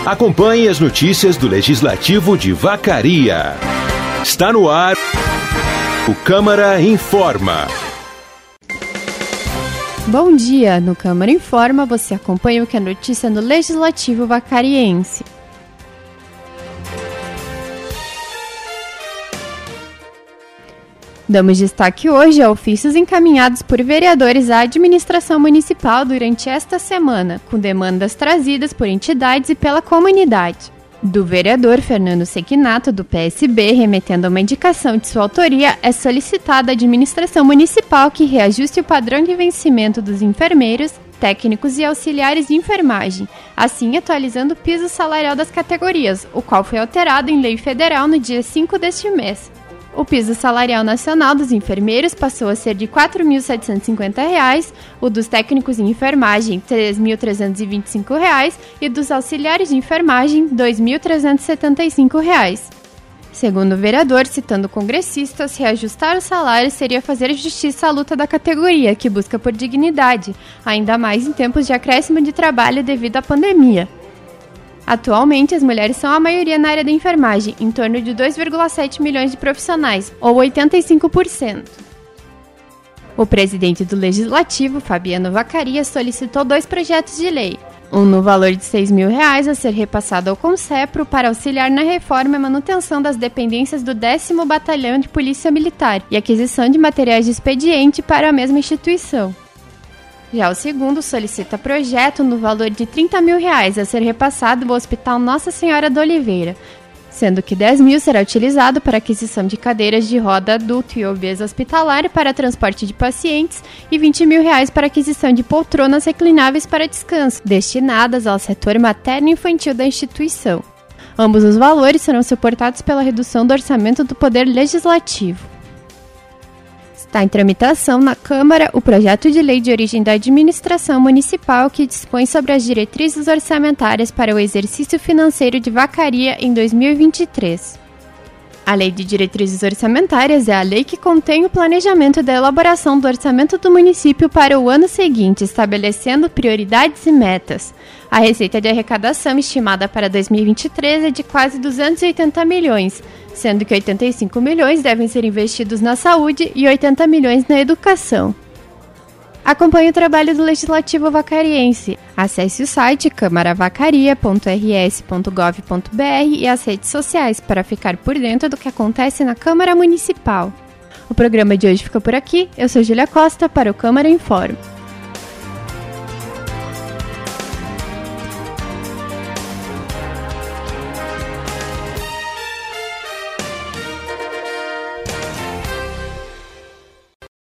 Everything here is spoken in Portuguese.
Acompanhe as notícias do Legislativo de Vacaria. Está no ar o Câmara Informa. Bom dia! No Câmara Informa você acompanha o que é notícia no Legislativo Vacariense. Damos destaque hoje a ofícios encaminhados por vereadores à administração municipal durante esta semana, com demandas trazidas por entidades e pela comunidade. Do vereador Fernando Sequinato, do PSB, remetendo a uma indicação de sua autoria, é solicitada à administração municipal que reajuste o padrão de vencimento dos enfermeiros, técnicos e auxiliares de enfermagem, assim atualizando o piso salarial das categorias, o qual foi alterado em lei federal no dia 5 deste mês. O piso salarial nacional dos enfermeiros passou a ser de R$ 4.750, o dos técnicos em enfermagem R$ 3.325 e dos auxiliares de enfermagem R$ 2.375. Segundo o vereador, citando congressistas, reajustar o salário seria fazer justiça à luta da categoria, que busca por dignidade, ainda mais em tempos de acréscimo de trabalho devido à pandemia. Atualmente, as mulheres são a maioria na área da enfermagem, em torno de 2,7 milhões de profissionais, ou 85%. O presidente do Legislativo, Fabiano Vacaria, solicitou 2 projetos de lei. Um no valor de R$ 6.000 a ser repassado ao Concepro para auxiliar na reforma e manutenção das dependências do 10º Batalhão de Polícia Militar e aquisição de materiais de expediente para a mesma instituição. Já o segundo solicita projeto no valor de R$ 30.000 a ser repassado ao Hospital Nossa Senhora da Oliveira, sendo que R$ 10.000 será utilizado para aquisição de cadeiras de roda adulto e obeso hospitalar para transporte de pacientes e R$ 20.000 para aquisição de poltronas reclináveis para descanso, destinadas ao setor materno-infantil da instituição. Ambos os valores serão suportados pela redução do orçamento do Poder Legislativo. Está em tramitação na Câmara o projeto de lei de origem da administração municipal que dispõe sobre as diretrizes orçamentárias para o exercício financeiro de Vacaria em 2023. A Lei de Diretrizes Orçamentárias é a lei que contém o planejamento da elaboração do orçamento do município para o ano seguinte, estabelecendo prioridades e metas. A receita de arrecadação estimada para 2023 é de quase 280 milhões, sendo que 85 milhões devem ser investidos na saúde e 80 milhões na educação. Acompanhe o trabalho do Legislativo Vacariense. Acesse o site câmaravacaria.rs.gov.br e as redes sociais para ficar por dentro do que acontece na Câmara Municipal. O programa de hoje fica por aqui. Eu sou Júlia Costa para o Câmara Informa.